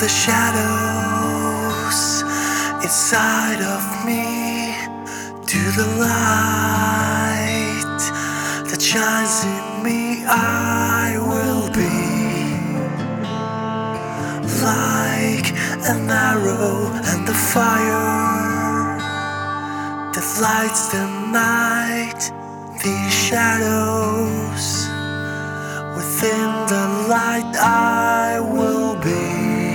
the shadows inside of me to the light that shines in me. I will be like an arrow and the fire that lights the night. These shadows within the light, I will be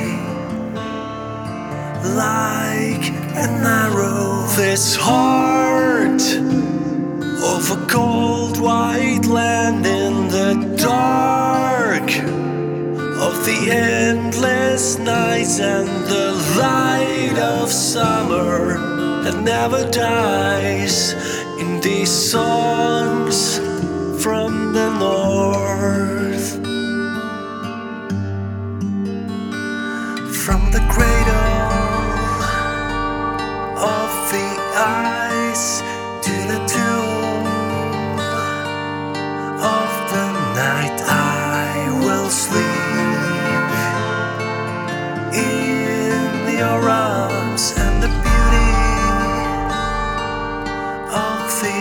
like an arrow. This heart of a cold white land in the dark of the endless nights and the light of summer that never dies. In these songs from the north, from the cradle of the ice to the tomb of the night, I will sleep in your arms, and the beauty of the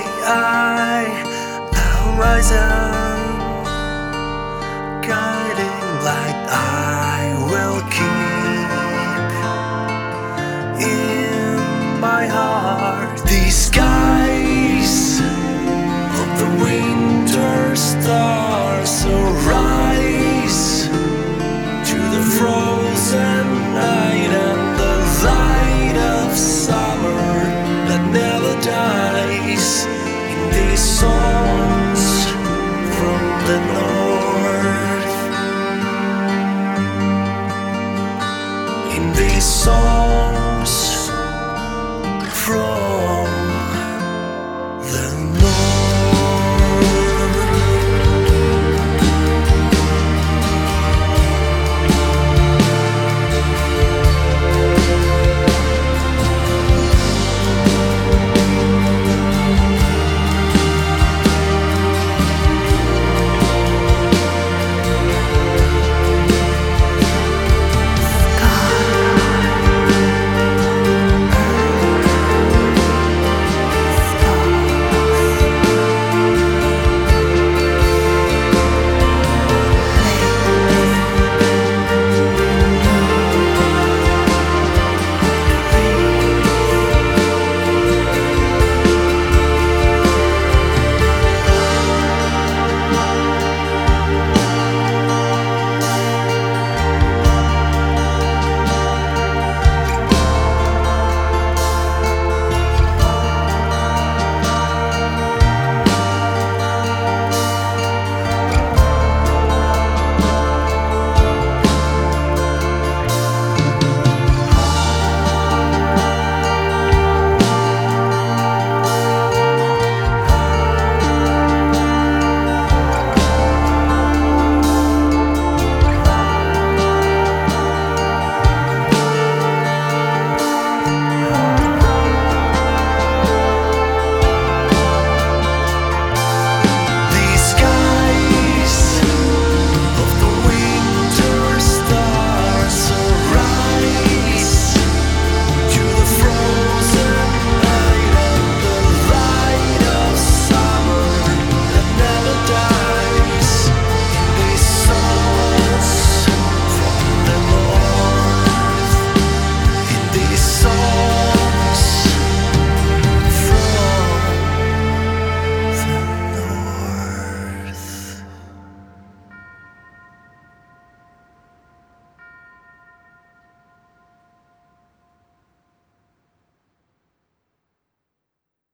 horizon guiding light, I will keep in my heart. These skies of the winter stars arise to the frozen night and the light of summer that never dies. In these songs from the north, in these songs